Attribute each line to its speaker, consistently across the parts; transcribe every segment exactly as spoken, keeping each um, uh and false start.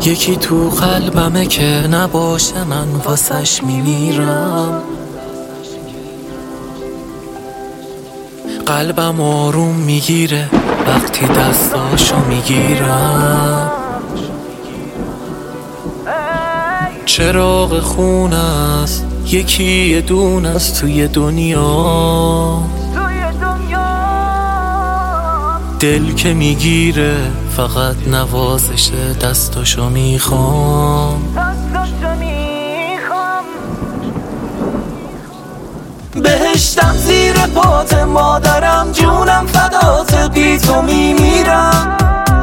Speaker 1: یکی تو قلبمه که نباشه من واسش میمیرم. قلبم آروم میگیره وقتی دستاشو میگیرم. چراغ خونه است یکی یه دونه است توی دنیا. دل که میگیره فقط نوازش دستاشو میخوام. بهشتم زیر پات مادرم، جونم فدات، بی تو میمیرم.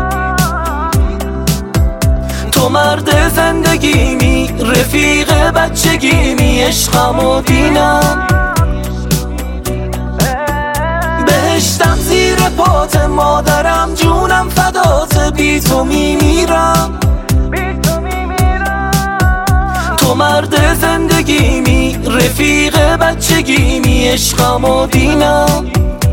Speaker 1: تو مرد زندگیمی، رفیق بچگیمی، عشقم و دینم. بهشتم زیر پات مادرم، جونم فدات، بی تو میمیرم. تو مرد زندگیمی، رفیق بچگیمی، عشقم و دینم.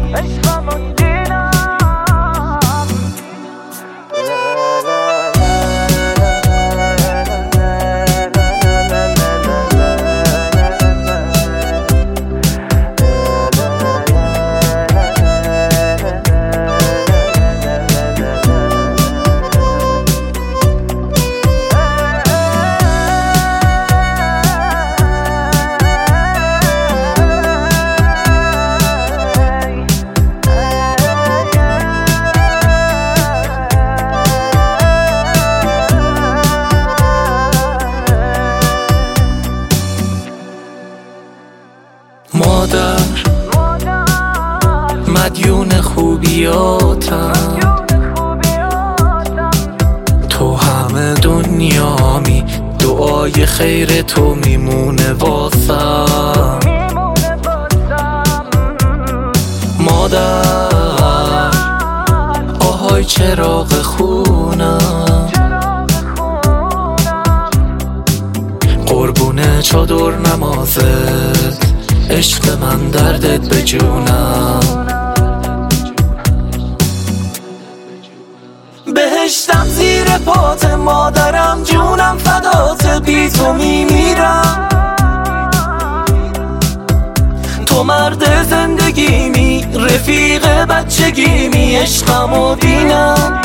Speaker 1: مادر مدیون خوبیاتم، تو همه دنیامی، دعای خیر تو میمونه واسم. مادر آهای چراغ خونم، قربون چادر نمازت، عشق من دردت به جونم. بهشتم زیر پات مادرم، جونم فدات، بی تو میمیرم. تو مرد زندگیمی، رفیق بچگیمی، عشقم و دینم.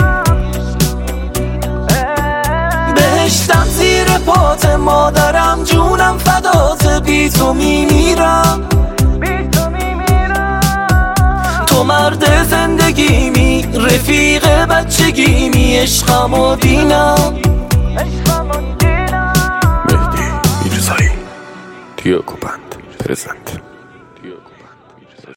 Speaker 1: بهشتم زیر پات مادرم، جونم فدات، بی تو میمیرم. تو مرد زندگیمی، رفیق بچگیمی، عشقم و دینم.
Speaker 2: مهدی میرزایی دیوکوبند پرزنت.